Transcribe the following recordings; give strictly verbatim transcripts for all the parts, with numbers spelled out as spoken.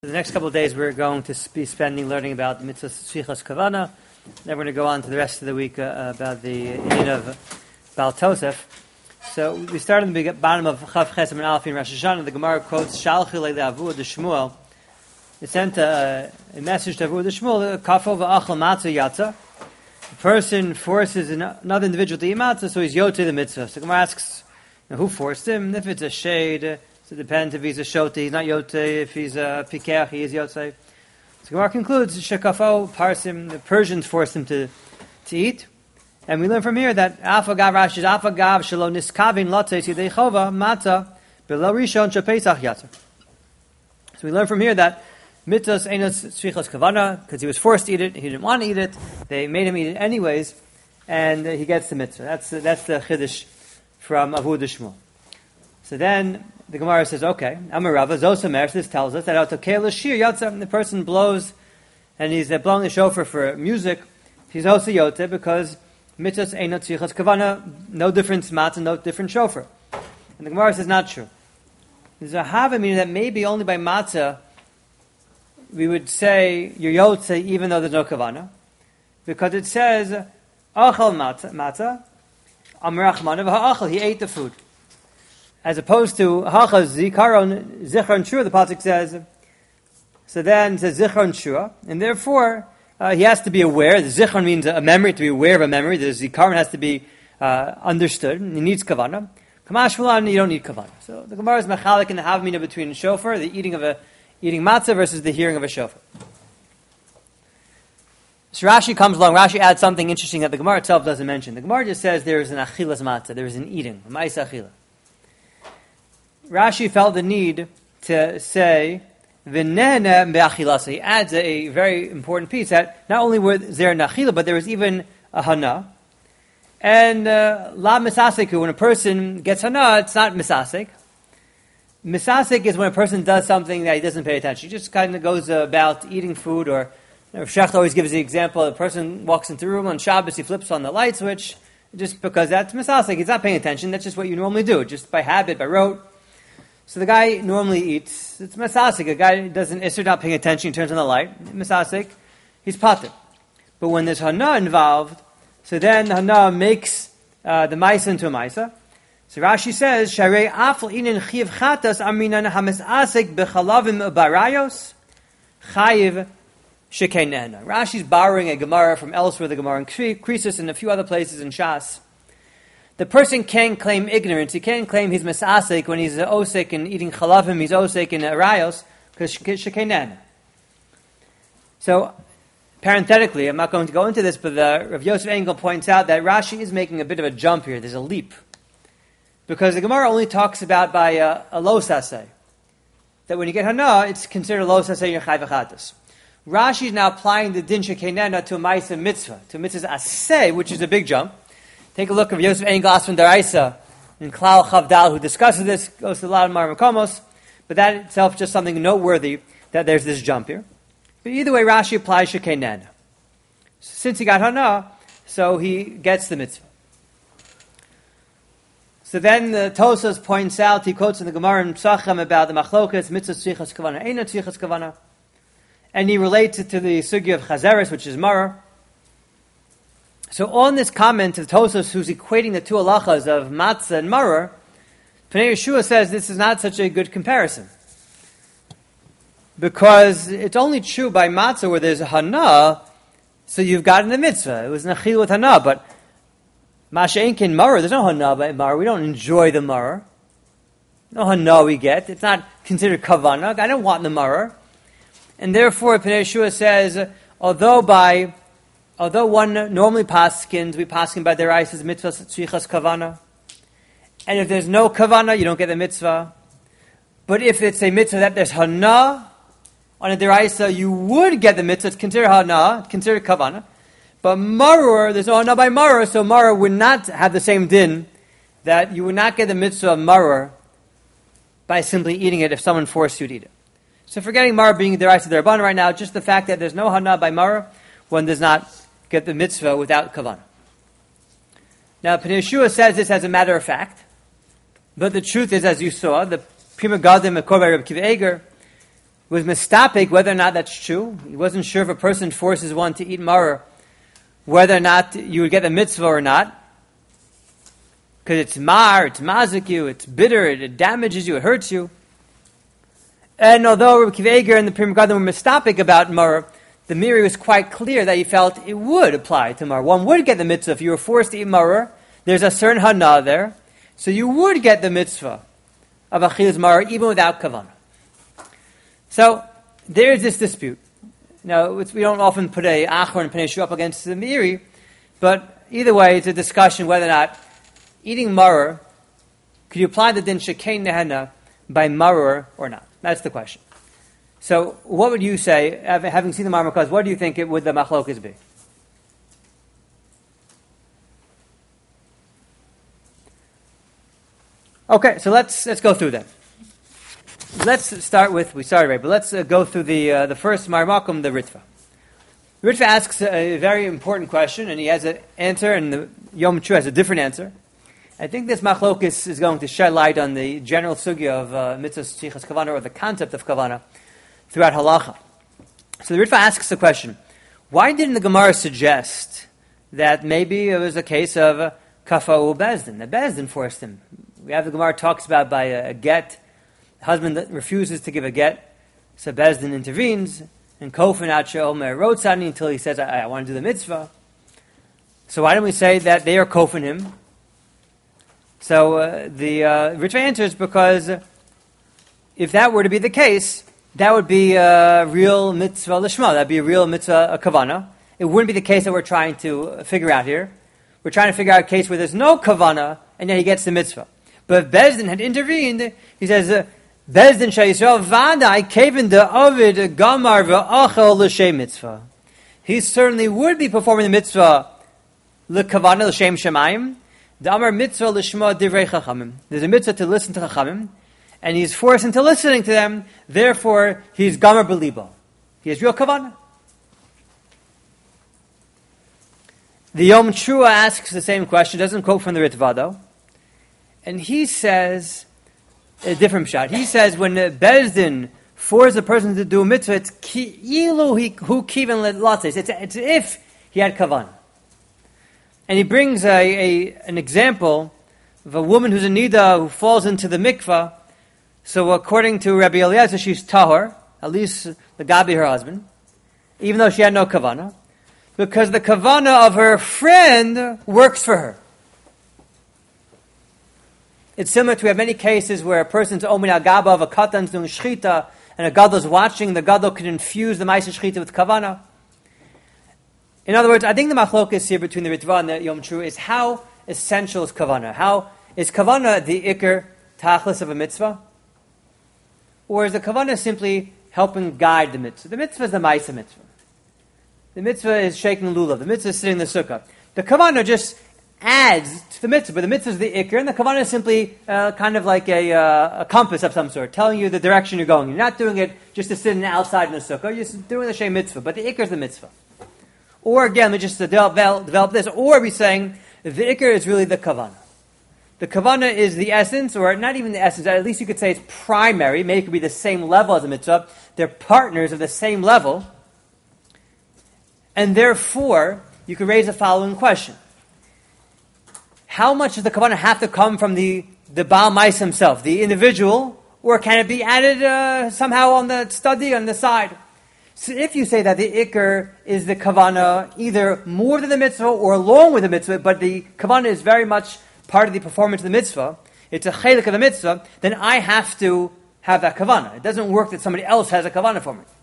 The next couple of days we're going to be spending learning about mitzvah Sfichas Kavana. Then we're going to go on to the rest of the week uh, about the Indian of Baal Tosef. So we start in the bottom of Chav Ches and Alef in Rosh Hashanah. The Gemara quotes Shalchi le'Avu de Shmuel. It sent a, a message to Avu de Shmuel. Kafo v'achal matzah yatza. A person forces another individual to eat matzah, so he's yote the mitzvah. So the Gemara asks, you know, who forced him? If it's a shade. So it depends if he's a shoti, he's not yote. If he's a pikech, he is yote. So Gemara concludes, shekafo parsim, the Persians forced him to, to eat. And we learn from here that afagav Rashi afagav shelo niskavin latzes yidei chova matzah below rishon shepesach yatzer. So we learn from here that mitzvahs einos tzrichos kavana, because he was forced to eat it, he didn't want to eat it, they made him eat it anyways, and uh, he gets the mitzvah. That's the, that's the chiddush from Avu de Shmuel. So then the Gemara says, okay, Amarava, Zosamer, this tells us that Autokel Shir Yotza, the person blows, and he's uh, blowing the shofar for music, he's also Yote, because mitzvahs einot tzrichos kavana, no difference matzah, no different shofar. And the Gemara says, not true. There's a hava, meaning that maybe only by matzah we would say you're Yote even though there's no kavana, because it says, Achal matzah, matzah, Amarachmanav ha'achal, he ate the food. As opposed to Hachaz Zikaron Zichron Shura, the pasuk says. So then it says Zichron Shura, and therefore uh, he has to be aware. The Zichron means a memory, to be aware of a memory. The Zikaron has to be uh, understood. He needs kavana. Kamash Fulan, you don't need kavana. So the Gemara is mechalik in the havmina between shofar, the eating of a eating matzah, versus the hearing of a shofar. So Rashi comes along. Rashi adds something interesting that the Gemara itself doesn't mention. The Gemara just says there is an achilas matzah, there is an eating, a ma'isa achila. Rashi felt the need to say v'nehena be'achilasa. He adds a very important piece that not only was there an achila, but there was even a hana. And uh, la misaseku, when a person gets hana, it's not misasek. Misasek is when a person does something that he doesn't pay attention. He just kind of goes about eating food, or you know, Shecht always gives the example: the person walks into the room on Shabbos, he flips on the light switch, just because that's misasek. He's not paying attention. That's just what you normally do, just by habit, by rote. So the guy normally eats, it's masasik. A guy doesn't, is not paying attention, he turns on the light, masasik, he's pater. But when there's hana involved, so then hana makes uh, the maisa into a maisa. So Rashi says, Sharei afal inin chiv chatas aminan hamasasik bechalavim barayos chayiv shekenena. Rashi's borrowing a Gemara from elsewhere, the Gemara in Krisus and a few other places in Shas. The person can claim ignorance. He can claim he's misasik when he's osik and eating chalavim, he's osik in arayos, because shekenan. So, parenthetically, I'm not going to go into this, but the Rav Yosef Engel points out that Rashi is making a bit of a jump here. There's a leap. Because the Gemara only talks about by uh, a lo saseh. That when you get hana, it's considered a lo saseh in your chai v'chatas. Rashi is now applying the din shekenana to a ma'isa mitzvah, to mitzvah's aseh, which is a big jump. Take a look at Yosef Ein Glas from Daraisa and Klal Chavdal, who discusses this, goes to a lot of Mar Makomos, but that itself is just something noteworthy that there's this jump here. But either way, Rashi applies Shekenan. Since he got Hana, so he gets the mitzvah. So then the Tosas points out, he quotes in the Gemara in Psachim about the Machlokas, Mitzvah Tzrichas Kavana, Eina Tzrichas Kavana, and he relates it to the Sugya of Chazeres, which is Maror. So on this comment of Tosas, who's equating the two halachas of matzah and maror, Pnei Yeshua says this is not such a good comparison. Because it's only true by matzah where there's a hana, so you've gotten the mitzvah. It was nachil with hana, but masha'enkin maror, there's no hana by maror. We don't enjoy the maror. No hana we get. It's not considered kavana. I don't want the maror. And therefore, Pnei Yeshua says, although by Although one normally paskins, we paskin by their eyes as mitzvah tzrichas kavana. And if there's no kavana, you don't get the mitzvah. But if it's a mitzvah that there's hana on a deraisa, you would get the mitzvah. It's considered hana, considered kavana. But maror, there's no hana by maror, so maror would not have the same din, that you would not get the mitzvah of maror by simply eating it if someone forced you to eat it. So forgetting maror being deraisa derabana right now, just the fact that there's no hana by maror, one does not get the mitzvah without kavanah. Now, Pnei Yeshua says this as a matter of fact, but the truth is, as you saw, the Prima Gadim Mekor by Reb Kiva Eger, was mistapik whether or not that's true. He wasn't sure if a person forces one to eat maror, whether or not you would get the mitzvah or not. Because it's mar, it's mazik you, it's bitter, it, it damages you, it hurts you. And although Rabbi Akiva Eiger and the Pri Megadim were mistapik about maror, the Miri was quite clear that he felt it would apply to maror. One would get the mitzvah if you were forced to eat maror. There's a certain hana there, so you would get the mitzvah of achilas maror even without kavanah. So there is this dispute. Now it's, we don't often put a achor and Pnei up against the Miri, but either way, it's a discussion whether or not eating maror, could you apply the din shekein nehena by maror or not? That's the question. So, what would you say, having seen the Mar Makaz, what do you think it would the machlokas be? Okay, so let's let's go through them. Let's start with, we started right, but let's uh, go through the uh, the first Mar Makom, the Ritva. The Ritva asks a very important question, and he has an answer, and the Yom Chu has a different answer. I think this machlokas is going to shed light on the general sugya of uh, mitzvah tzrichas kavana, or the concept of kavana, throughout halacha. So the Ritva asks the question, why didn't the Gemara suggest that maybe it was a case of uh, kafa'u bezdin, that bezdin forced him? We have the Gemara talks about by a, a get, the husband that refuses to give a get, so bezdin intervenes, and kofin at she'omer rotzani until he says, I, I want to do the mitzvah. So why don't we say that they are kofin him? So uh, the uh, Ritva answers because if that were to be the case, that would be a real mitzvah lishma. That would be a real mitzvah a kavana. It wouldn't be the case that we're trying to figure out here. We're trying to figure out a case where there's no kavana, and yet he gets the mitzvah. But if Bezdin had intervened, he says, Bezdin shayisrael vadai kevin de ovid gamar v'achel l'shem mitzvah. He certainly would be performing the mitzvah l'kavana l'shem shemayim. The amar mitzvah l'shma divrei chachamim. There's a mitzvah to listen to chachamim, and he's forced into listening to them. Therefore, he's gamer belibo. He has real kavanah. The Yom Trua asks the same question. Doesn't quote from the Ritva though, and he says a different shot. He says when the Bezdin forces a person to do a mitzvah, it's ki'ilu hu kiven latzes. It's it's if he had kavanah. And he brings a, a an example of a woman who's a nida who falls into the mikvah. So according to Rabbi Eliezer, she's tahor, at least the gabi her husband, even though she had no kavana, because the kavana of her friend works for her. It's similar to, we have many cases where a person's omin agaba of a katan's doing shchita, and a gadol's watching, the gadol can infuse the ma'aseh shchita with kavana. In other words, I think the machlokas here between the Ritva and the Yom Trua is how essential is kavana? How is kavana the ikr tachlis of a mitzvah? Or is the kavana simply helping guide the mitzvah? The mitzvah is the ma'aseh mitzvah. The mitzvah is shaking lulav. The mitzvah is sitting in the sukkah. The kavana just adds to the mitzvah, but the mitzvah is the ikr, and the kavana is simply uh, kind of like a, uh, a compass of some sort, telling you the direction you're going. You're not doing it just to sit outside in the sukkah. You're just doing the shem mitzvah, but the ikr is the mitzvah. Or again, let me just develop, develop this. Or we're saying the ikr is really the kavana. The kavana is the essence, or not even the essence, at least you could say it's primary. Maybe it could be the same level as a mitzvah. They're partners of the same level. And therefore, you could raise the following question. How much does the kavana have to come from the, the Baal Mais himself, the individual, or can it be added uh, somehow on the study, on the side? So if you say that the ikr is the kavana, either more than the mitzvah or along with the mitzvah, but the kavana is very much part of the performance of the mitzvah, it's a chelik of the mitzvah, then I have to have that kavana. It doesn't work that somebody else has a kavana for me.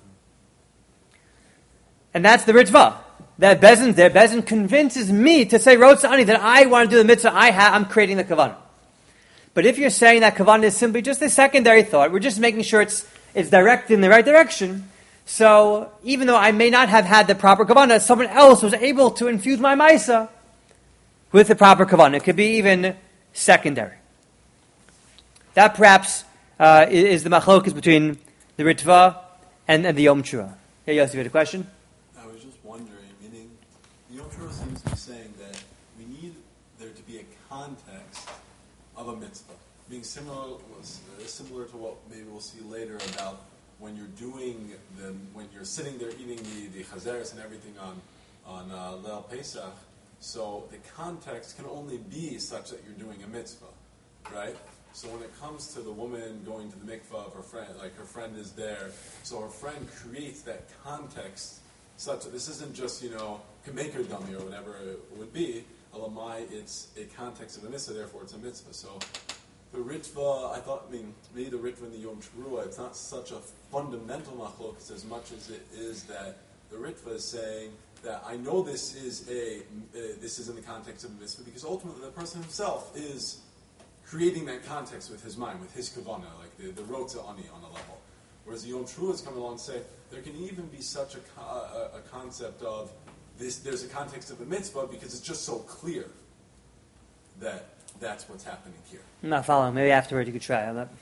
And that's the Ritva. That Bezin there, Bezin convinces me to say, Rotzani, that I want to do the mitzvah, I ha- I'm creating the kavana. But if you're saying that kavana is simply just a secondary thought, we're just making sure it's it's directed in the right direction, so even though I may not have had the proper kavana, someone else was able to infuse my maisa with the proper kavana. It could be even secondary. That perhaps uh, is the machlokas between the Ritva and, and the Yom Trua. Yeah, Yossi, you had a question? I was just wondering, meaning the Yom Trua seems to be saying that we need there to be a context of a mitzvah, being similar, similar to what maybe we'll see later about when you're doing the when you're sitting there eating the the chazeres and everything on on uh, Leil Pesach, so the context can only be such that you're doing a mitzvah, right? So when it comes to the woman going to the mikvah of her friend, like her friend is there, so her friend creates that context such that this isn't just, you know, can make her dummy or whatever it would be. Elamai, it's a context of a mitzvah, therefore it's a mitzvah. So the ritva, I thought, I mean, maybe the ritva in the Yom Teruah, it's not such a fundamental machlokas as much as it is that the ritva is saying that I know this is a, uh, this is in the context of a mitzvah because ultimately the person himself is creating that context with his mind, with his kavanah, like the, the rotza ani on a level. Whereas the Yom Teruah is coming along and say, there can even be such a, a, a concept of this, there's a context of a mitzvah because it's just so clear that that's what's happening here. I'm not following. Maybe afterward you could try. I'm not...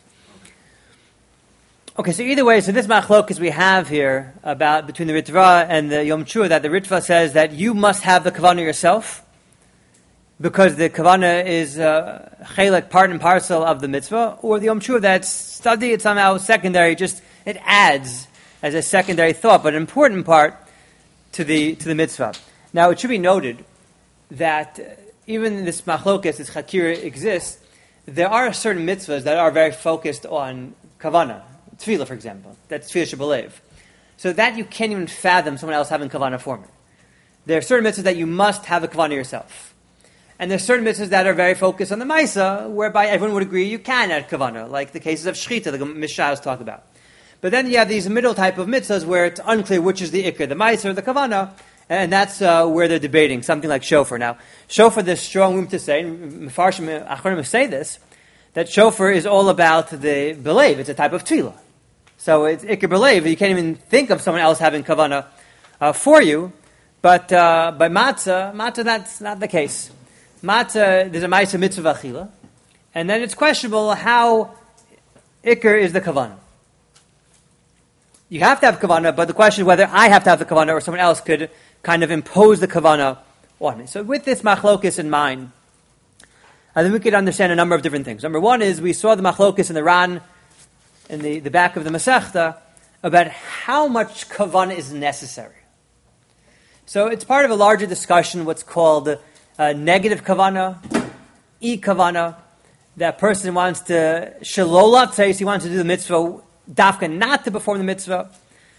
Okay, so either way, so this machlokas we have here about between the Ritva and the Yom Teruah, that the Ritva says that you must have the kavanah yourself, because the kavanah is uh, chelek, part and parcel of the mitzvah, or the Yom Teruah that's study, it's somehow secondary, just it adds as a secondary thought, but an important part to the to the mitzvah. Now, it should be noted that uh, even this machlokas, this chakira exists, there are certain mitzvahs that are very focused on kavanah. Tefillah, for example, that's tefillah shebelev. So that you can't even fathom someone else having kavanah for me. There are certain mitzvahs that you must have a kavanah yourself. And there are certain mitzvahs that are very focused on the Maisa, whereby everyone would agree you can add kavanah, like the cases of shechita, the Mishnah was talking about. But then you have these middle type of mitzvahs where it's unclear which is the ikr, the Maisa or the kavanah, and that's uh, where they're debating, something like shofar. Now, shofar, there's strong room to say, and Mefarshim Achronim say this, that shofar is all about the belev, it's a type of tefillah. So it's ikr belev, you can't even think of someone else having kavanah uh, for you, but uh, by matzah, matzah that's not the case. Matzah, there's a ma'aseh mitzvah achila, and then it's questionable how ikr is the kavanah. You have to have kavanah, but the question is whether I have to have the kavanah or someone else could kind of impose the kavanah on me. So with this machlokus in mind, I think we could understand a number of different things. Number one is we saw the machlokus in the Ran, in the, the back of the Masechta, about how much kavanah is necessary. So it's part of a larger discussion, what's called uh, negative kavanah, e kavanah. That person wants to shalolat says he wants to do the mitzvah, dafka not to perform the mitzvah.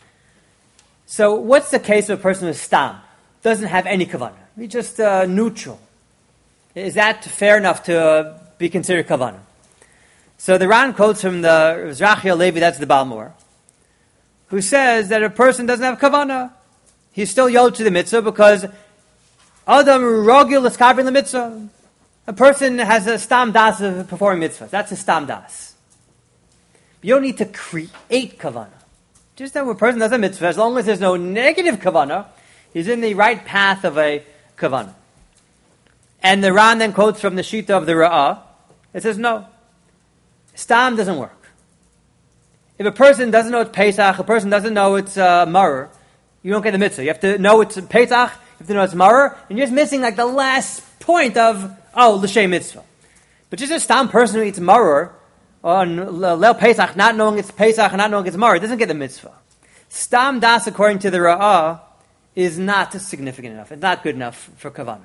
So what's the case of a person with stam? Doesn't have any kavanah. He's just uh, neutral. Is that fair enough to uh, be considered kavanah? So the Ran quotes from the Zrachia Levi, that's the Balmor, who says that a person doesn't have kavanah. He's still yod to the mitzvah because Adam rogil l'skabrin the mitzvah. A person has a stam das of performing mitzvahs. That's a stam das. You don't need to create kavanah. Just that when a person does a mitzvah, as long as there's no negative kavanah, he's in the right path of a kavanah. And the Ran then quotes from the Shita of the Ra'ah. It says, no, stam doesn't work. If a person doesn't know it's Pesach, a person doesn't know it's uh, Maror, you don't get the mitzvah. You have to know it's Pesach, you have to know it's Maror, and you're just missing like the last point of, oh, l'shem mitzvah. But just a stam person who eats Maror, on Leil Pesach, not knowing it's Pesach and not knowing it's Maror, doesn't get the mitzvah. Stam das, according to the Ra'ah, is not significant enough. It's not good enough for kavanah.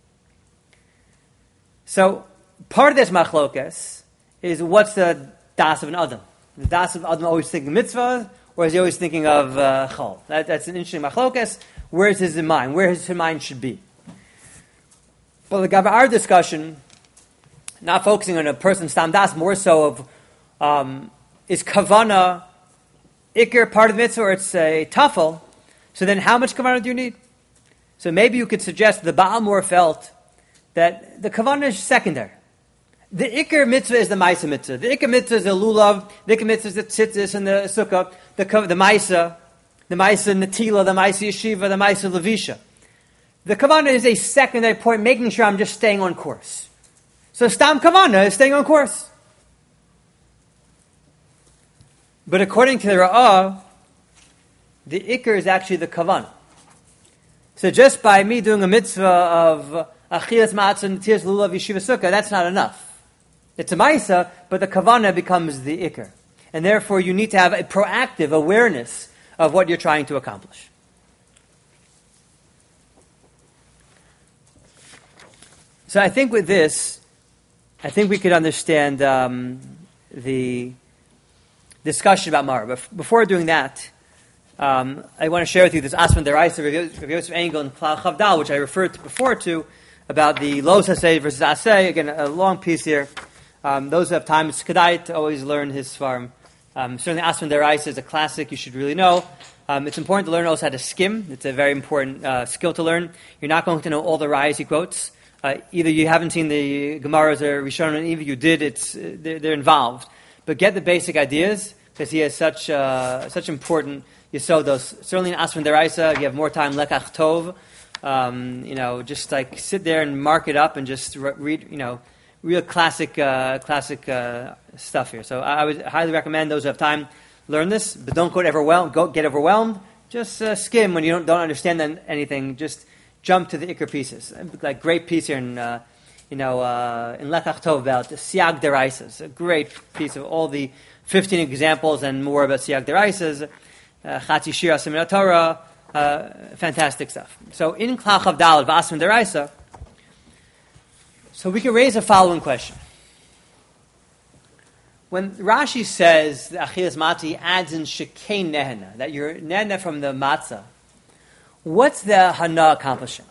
So, part of this machlokas is what's the das of an Adam? The das of Adam always thinking mitzvah, or is he always thinking of uh, chol? That, that's an interesting machlokas. Where is his mind? Where his mind should be? But the our discussion, not focusing on a person's stam das, more so of um, is kavanah ikr part of the mitzvah, or it's a tafel. So then, how much kavanah do you need? So maybe you could suggest the Baal Mor felt that the kavanah is secondary. The ikr mitzvah is the Maisa mitzvah. The ikr mitzvah is the lulav. The ikr mitzvah is the tzitzis and the sukkah. The the Maisa, the Maisa Natila, the Maisa Yeshiva, the Maisa Levisha. The kavanah is a secondary point, making sure I'm just staying on course. So stam kavanah is staying on course. But according to the Ra'ah, the ikr is actually the kavanah. So just by me doing a mitzvah of achilas matzah and tiras lulav yeshiva sukkah, that's not enough. It's a ma'isa, but the kavanah becomes the ikr. And therefore, you need to have a proactive awareness of what you're trying to accomplish. So I think with this, I think we could understand um, the discussion about Mara. But f- before doing that, um, I want to share with you this Asman Deraisa, Rav Yosef Engel, and Klal Chavdal, which I referred to before to, about the Los Hasei versus Asei. Again, a long piece here. Um, those who have time, it's kedai to always learn his svarim. Um, certainly, Asman Deraisa is a classic you should really know. Um, it's important to learn also how to skim. It's a very important uh, skill to learn. You're not going to know all the rayas he quotes. Uh, either you haven't seen the Gemaras or Rishonim, and even if you did, it's uh, they're, they're involved. But get the basic ideas, because he has such uh, such important Yesodos. Certainly in Asman Deraisa, if you have more time, Lekach Tov, um, you know, just like sit there and mark it up and just re- read, you know, real classic uh, classic uh, stuff here. So I, I would highly recommend those who have time, learn this, but don't go overwhelmed. Go get overwhelmed. Just uh, skim when you don't don't understand anything. Just jump to the Iker pieces. Like great piece here in, uh, you know, uh, in Lekach Tov about Siag Deraisas. A great piece of all the fifteen examples and more about Siag Deraisas. Chatzi Shir Asim Torah. Uh, fantastic stuff. So in Klal Chavdal of Asman Deraisa, so we can raise a following question. When Rashi says that Achilas Matzah, he adds in Shekei Nehena, that you're Nehena from the matzah, what's the Hana accomplishing?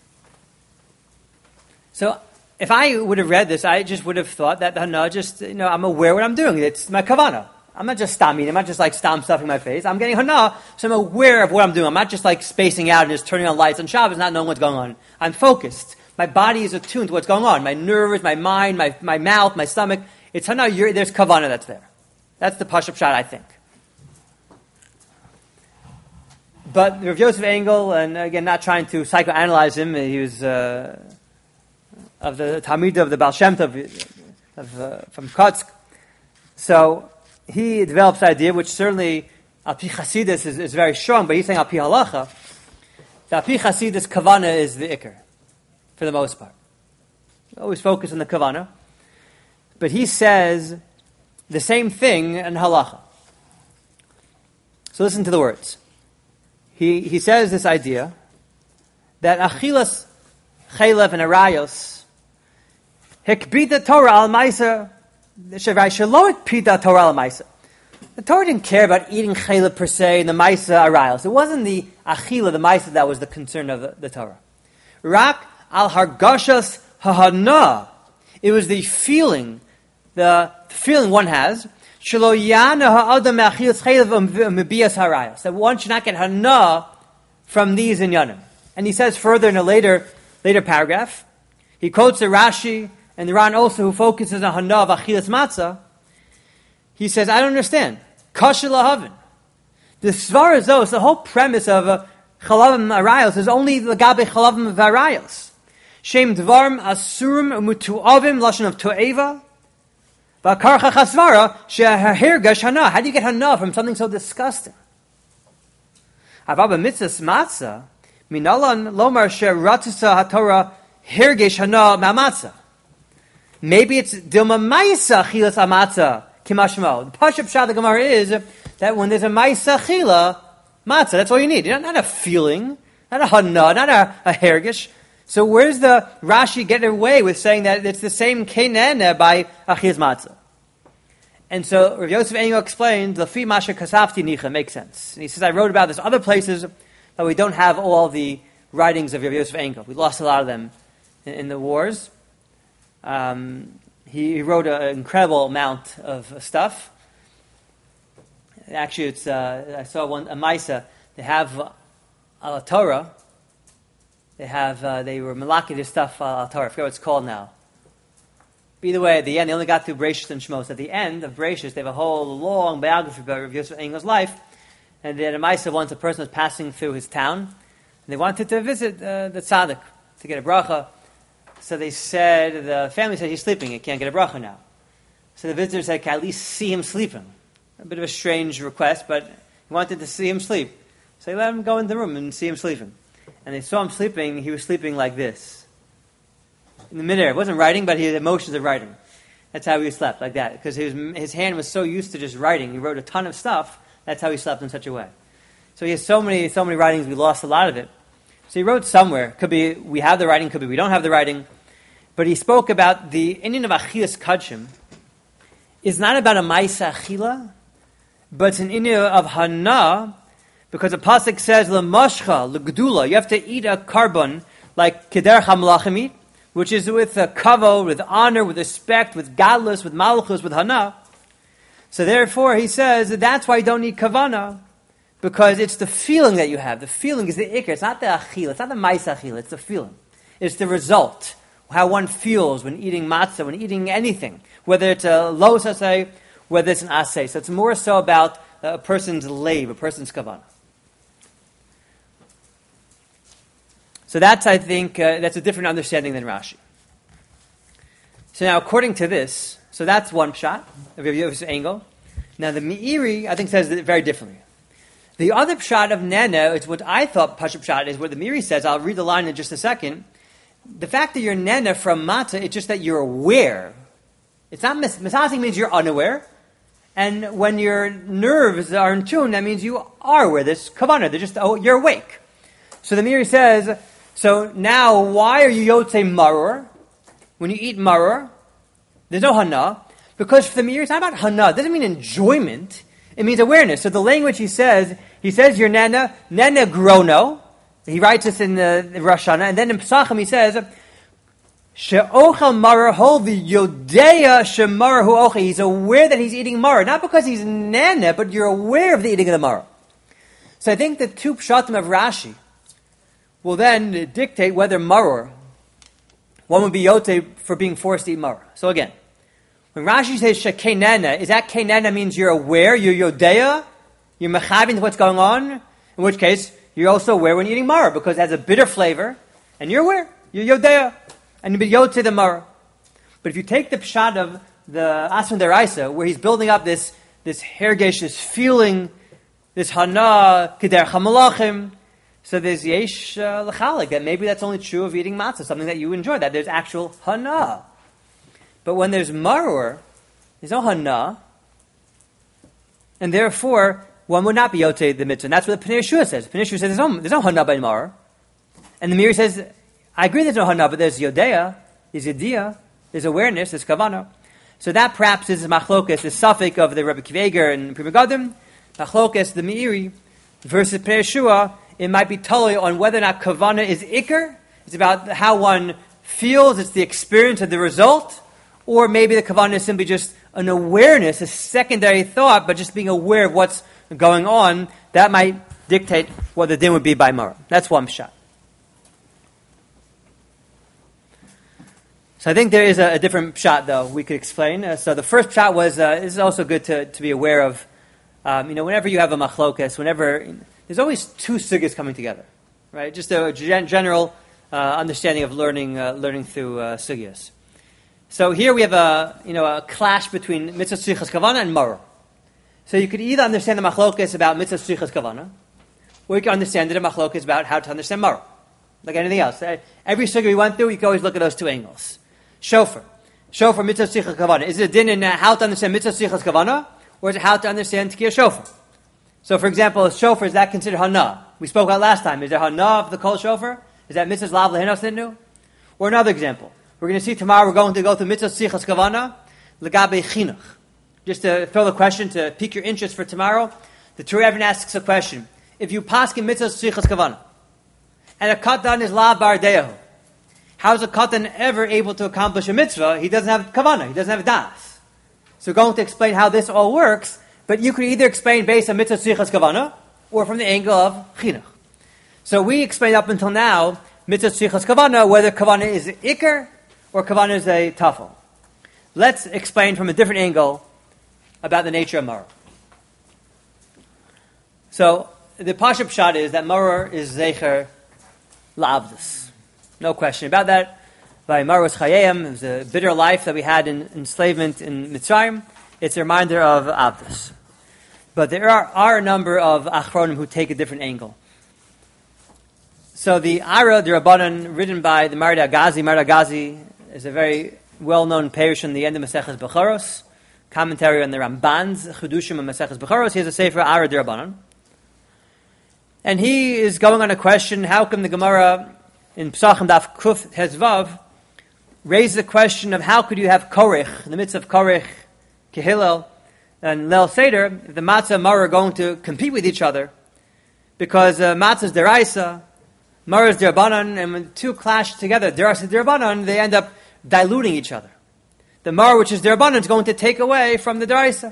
So, if I would have read this, I just would have thought that the Hana just, you know, I'm aware what I'm doing. It's my Kavanah. I'm not just stamming. I'm not just like stam stuffing my face. I'm getting Hana, so I'm aware of what I'm doing. I'm not just like spacing out and just turning on lights on Shabbos, not knowing what's going on. I'm focused. My body is attuned to what's going on. My nerves, my mind, my, my mouth, my stomach. It's Hana, you're, there's Kavanah that's there. That's the Pashup shot, I think. But Rav Yosef Engel, and again, not trying to psychoanalyze him, he was uh, of the Talmid of the Baal Shem Tov, of, uh, from Kotsk. So he develops the idea, which certainly Al Pi Chasidus is, is very strong, but he's saying Al Pi Halacha, that Al Pi Chasidus Kavanah is the Iker, for the most part. Always focus on the Kavanah. But he says the same thing in Halacha. So listen to the words. He he says this idea that Achilas Chaylev and Arayos Hikbida Torah al Maisa Shavai Shelo Hikbida Torah al Maisa. The Torah didn't care about eating Chaylev per se and the Maisa Arayos. It wasn't the Achila, the Maisa, that was the concern of the, the Torah. Rak al Hargashas Hahana. It was the feeling, the feeling one has. That one should not get hana from these inyanim. And he says further in a later later paragraph, he quotes the Rashi and the Ran also, who focuses on hana of achilas matzah. He says, I don't understand. Kasha lahavin. The svar is those, the whole premise of uh, chalavim arayos is only lagabe chalavim varayos. Shem dvarm asurim mutuavim lashon of to'eva. How do you get hana from something so disgusting? Maybe it's dilma ma'isa chilas amatzah kimashmo. The pashup shad the Gemara is that when there's a ma'isa chila matzah, that's all you need. Not, not a feeling, not a hana, not a, a hergish. So where's the Rashi getting away with saying that it's the same kenene by achilas matzah? And so Rav Yosef Engel explained, Lafi Masha Kasafti Nicha, makes sense. And he says, I wrote about this other places, but we don't have all the writings of Rav Yosef Engel. We lost a lot of them in, in the wars. Um, he, he wrote an incredible amount of stuff. Actually, it's uh, I saw one, a Maisa, they have uh, Al Torah, they have, uh, they were Malaki, their stuff, uh, Al Torah, I forget what it's called now. Either way, at the end, they only got through Bereshis and Shmos. At the end of Bereshis, they have a whole long biography about Rav Yosef Engel's life. And then a Maisa, once a person was passing through his town, and they wanted to visit uh, the tzaddik to get a bracha. So they said, the family said, he's sleeping, he can't get a bracha now. So the visitor said, can I at least see him sleeping? A bit of a strange request, but he wanted to see him sleep. So they let him go in the room and see him sleeping. And they saw him sleeping, he was sleeping like this. In the midair. It wasn't writing, but he had emotions of writing. That's how he slept, like that. Because his, his hand was so used to just writing. He wrote a ton of stuff. That's how he slept in such a way. So he has so many so many writings, we lost a lot of it. So he wrote somewhere. Could be we have the writing, could be we don't have the writing. But he spoke about the Indian of Achilas Kachim is not about a Maisa Achila, but it's an Indian of Hana, because the Pasuk says, L'mashcha, L'gdula, you have to eat a carbon like Keder HaMelachim eat, which is with a kavod, with honor, with respect, with gadlus, with malchus, with Hana. So therefore, he says that that's why you don't need kavana, because it's the feeling that you have. The feeling is the ikr. It's not the achil. It's not the mais achil. It's the feeling. It's the result. How one feels when eating matzah, when eating anything. Whether it's a lo asay, whether it's an asay. So it's more so about a person's leiv, a person's kavanah. So that's, I think, uh, that's a different understanding than Rashi. So now, according to this, so that's one pshat of this angle. Now the Meiri, I think, says it very differently. The other pshat of Nene, it's what I thought Pashup pshat is, what the Meiri says. I'll read the line in just a second. The fact that you're Nene from Matzah, it's just that you're aware. It's not mis- misasing means you're unaware. And when your nerves are in tune, that means you are aware. There's kavanah. They're just, oh, you're awake. So the Meiri says, so now why are you Yotzei Maror? When you eat Maror, there's no Hana. Because for the Meiri, it's not about Hana. It doesn't mean enjoyment. It means awareness. So the language he says, he says you're Nana, Nana Grono. He writes this in the, the Rosh Hashanah. And then in Pesachim he says, She'ochel Maror hol v'yodea she'maror hu ochel. He's aware that he's eating Maror. Not because he's Nana, but you're aware of the eating of the Maror. So I think the two pshatim of Rashi will then dictate whether Maror, one would be Yote for being forced to eat Maror. So again, when Rashi says she'kenena, is that kenena means you're aware, you're Yodea, you're mechavin to what's going on, in which case you're also aware when you're eating Maror, because it has a bitter flavor, and you're aware, you're Yodea, and you be Yote the Maror. But if you take the pshat of the Asman Deraisa, where he's building up this, this hergesh, this feeling, this hana, keder chamalachim, so there's yesh uh, l'chalik, that maybe that's only true of eating matzah, something that you enjoy, that there's actual hana. But when there's maror, there's no hana, and therefore one would not be yotei the mitzvah. And that's what the Pnei Yeshua says. Pnei Yeshua says there's no, there's no hana by maror. And the Meiri says, I agree there's no hana, but there's yodea, there's yediyah, there's awareness, there's kavanah. So that perhaps is machlokas, the suffix of the Rebbe Akiva Eiger and Pri Megadim, machlokas, the Meiri, versus Pnei Yeshua. It might be totally on whether or not kavanah is ikr. It's about how one feels, it's the experience of the result. Or maybe the kavanah is simply just an awareness, a secondary thought, but just being aware of what's going on. That might dictate what the din would be by Maror. That's one shot. So I think there is a, a different shot, though, we could explain. Uh, so the first shot was, uh, this is also good to, to be aware of. Um, you know, whenever you have a machlokas, whenever, there's always two sugyas coming together, right? Just a gen- general uh, understanding of learning uh, learning through uh, sugyas. So here we have a, you know, a clash between mitzvah tzrichas kavana and maror. So you could either understand the machlokas about mitzvah tzrichas kavana, or you can understand the machlokas about how to understand maror. Like anything else. Every sugya we went through, you can always look at those two angles. Shofar. Shofar, mitzvah tzrichas kavana. Is it a din in uh, how to understand mitzvah tzrichas kavana, or is it how to understand tkiyah shofar? So for example, shofar, is that considered hana? We spoke about last time. Is there hana of the kol shofar? Is that mitzvah lav lehinos didn't? Or another example. We're going to see tomorrow, we're going to go to mitzvah tzrichas kavana, legabe chinuch. Just to throw the question, to pique your interest for tomorrow, the Torah even asks a question. If you paskin mitzvah tzrichas kavana, and a katan is la bar deyahu, how is a katan ever able to accomplish a mitzvah? He doesn't have kavana, he doesn't have das. So we're going to explain how this all works, but you could either explain based on mitzvah tzrichas kavana, or from the angle of chinuch. So we explained up until now, mitzvah tzrichas kavana, whether kavana is ikr, or kavana is a tafel. Let's explain from a different angle about the nature of maror. So the pashup shot is that maror is zecher la'avdus. No question about that. By Maros Chayim, it was a bitter life that we had in enslavement in Mitzrayim. It's a reminder of avdus. But there are, are a number of achronim who take a different angle. So the Ara, the Rabbanan, written by the Marid Agazi, Marid Agazi is a very well-known parish in the end of Maseches Bechoros, commentary on the Ramban's Chedushim and Maseches Bechoros. He has a Sefer Ara D'Rabbanan. And he is going on a question, how come the Gemara in Pesachim Daf Kuf Hezvav raises the question of how could you have Korich, in the midst of Korich, Kehillel, and Leil Seder, if the Matzah and Maror are going to compete with each other, because uh, Matzah is Deraisa, Maror is D'Rabbanan, and when the two clash together, Deraisa and D'Rabbanan, they end up diluting each other. The Maror, which is D'Rabbanan, is going to take away from the Deraisa.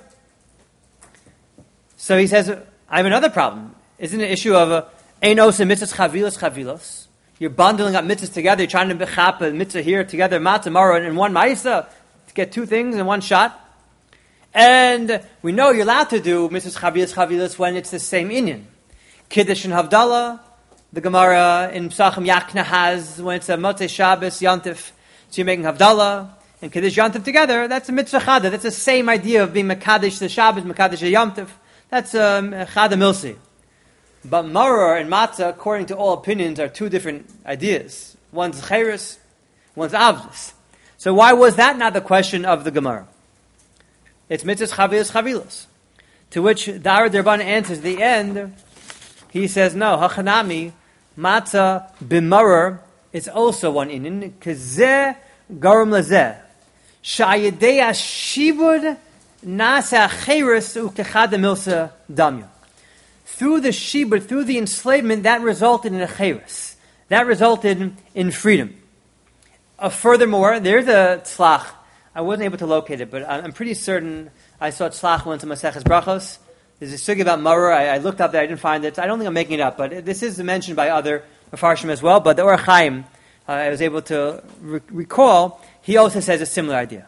So he says, I have another problem. Isn't it an issue of Ein Osa Mitzvahs Chavilos Chavilos? You're bundling up mitzvahs together, you're trying to bechap a mitzvah here together, Matzah, Maror, in one Ma'isa, to get two things in one shot. And we know you're allowed to do mitzvahs Chavilos Chavilos when it's the same inyan. Kiddush and Havdalah, the Gemara in Pesachim Yakna has, when it's a Motzei Shabbos, Yantif, so you're making Havdalah and Kiddush Yantif together, that's a mitzvah Chada. That's the same idea of being Mekadesh the Shabbos, Mekadesh the Yantif. That's um, Chada Milsi. But Maror and Matzah, according to all opinions, are two different ideas. One's Cheres, one's Avdus. So why was that not the question of the Gemara? It's mitzvahs Chavilos Chavilos. To which the Ara D'Rabbanan answers, the end, he says, no, Hachanami, Matzah b'Maror is also one inyan, k'zeh garum lezeh. Sha'yedei ha'shibud nasa cheres u'kechad milsa damya. Through the shibud, through the enslavement, that resulted in a cheres. That resulted in freedom. Uh, furthermore, there's a tzlach. I wasn't able to locate it, but I'm pretty certain I saw tzlach once in Maseches Brachos. There's a sugi about Maror. I, I looked up there. I didn't find it. I don't think I'm making it up, but this is mentioned by other Mefarshim as well. But the Or Chaim, uh, I was able to re- recall, he also says a similar idea.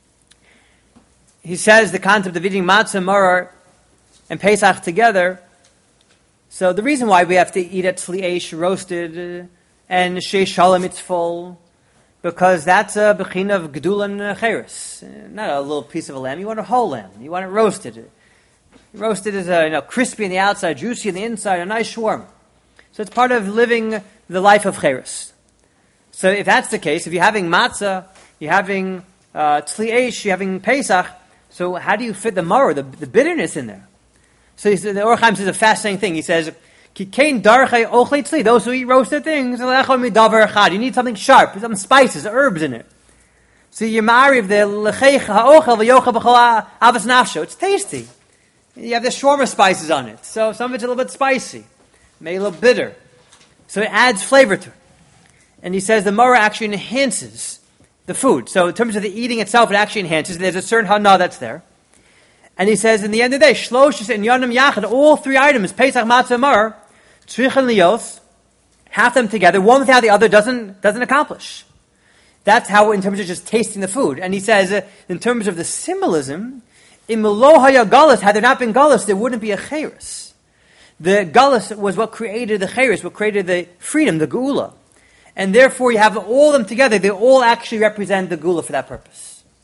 He says the concept of eating matzah, Maror, and Pesach together. So the reason why we have to eat at Tzli Eish, roasted, uh, and Shei Shalom, it's full, because that's a bechin of Gedulan Cheres. Uh, not a little piece of a lamb. You want a whole lamb. You want it roasted. Roasted is a, you know, crispy on the outside, juicy on the inside, a nice shawarma. So it's part of living the life of Cheres. So if that's the case, if you're having matzah, you're having uh, Tzli Eish, you're having Pesach, so how do you fit the maror, the, the bitterness in there? So he says, the Or Chaim says a fascinating thing. He says, Kikein darchei ochlei tzli, those who eat roasted things, you need something sharp, some spices, herbs in it. So you're ma'ariv the lecheich ha'ochel v'yochel b'chol avas nafsho. It's tasty. You have the shawarma spices on it. So some of it's a little bit spicy, maybe a little bitter. So it adds flavor to it. And he says the maror actually enhances the food. So in terms of the eating itself, it actually enhances. There's a certain hana that's there. And he says, in the end of the day, shlosh and yonim yachad, all three items, Pesach, Matzah, Maror, tzrichen liyos, half them together, one without the other doesn't doesn't accomplish. That's how, in terms of just tasting the food. And he says, uh, in terms of the symbolism, in Melo haya galus, had there not been galus, there wouldn't be a cheres. The galus was what created the cheres, what created the freedom, the geula. And therefore, you have all of them together, they all actually represent the geula for that purpose.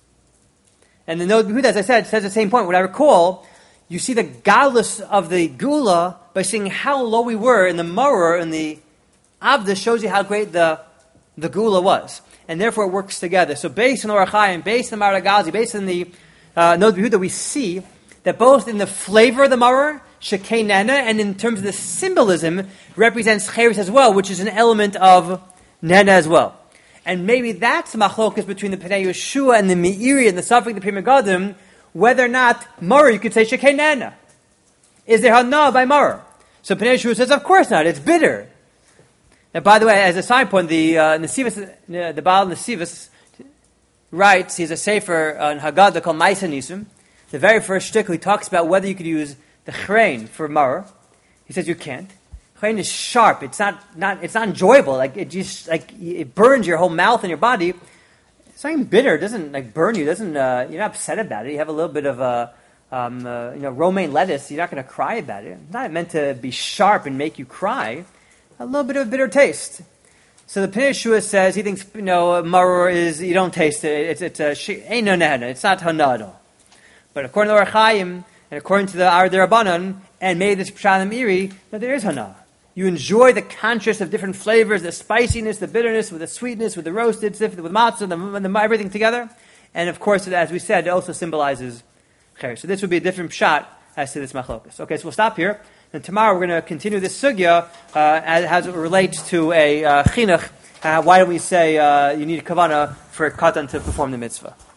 And the Noda B'Yehuda, as I said, says the same point. What I recall, you see the galus of the gula by seeing how low we were in the maror and the avda shows you how great the the gula was, and therefore it works together. So based on Or Chaim, based on Maror Agazi, based on the uh, Noda B'Yehuda, we see that both in the flavor of the maror, shekei nena, and in terms of the symbolism, represents cheres as well, which is an element of nena as well. And maybe that's machlokas between the Pnei Yeshua and the Meiri and the Safek, the Pri Megadim, whether or not maror, you could say shekei nena. Is there hana by maror? So Pnei Yeshua says, of course not, it's bitter. And by the way, as a side point, the uh, Nesivos, uh, the Baal Nesivos writes, he's a sefer on Haggadah called Ma'aseh Nisim. The very first shtickle, he talks about whether you could use the chrein for maror. He says you can't. Chrein is sharp. It's not, not, it's not enjoyable. Like it just, like it burns your whole mouth and your body. It's not even bitter. It doesn't like burn you. It doesn't, uh, you're not upset about it. You have a little bit of a, um, uh, you know, romaine lettuce. You're not going to cry about it. It's not meant to be sharp and make you cry. A little bit of a bitter taste. So the Pnei Yeshua says he thinks, you know, maror is, you don't taste it. It's, it's a, ain't no nehana. It's not hana at all. But according to Or Chaim, and according to the Ara D'Rabbanan, and maybe this Pshat Meiri, that there is hana. You enjoy the contrast of different flavors, the spiciness, the bitterness, with the sweetness, with the roasted, with matzah, the, the, everything together. And of course, as we said, it also symbolizes cher. So this would be a different shot as to this machlokas. Okay, so we'll stop here. And tomorrow we're going to continue this sugya uh, as, as it relates to a uh, chinuch. Uh, why don't we say uh, you need a kavanah for a katan to perform the mitzvah?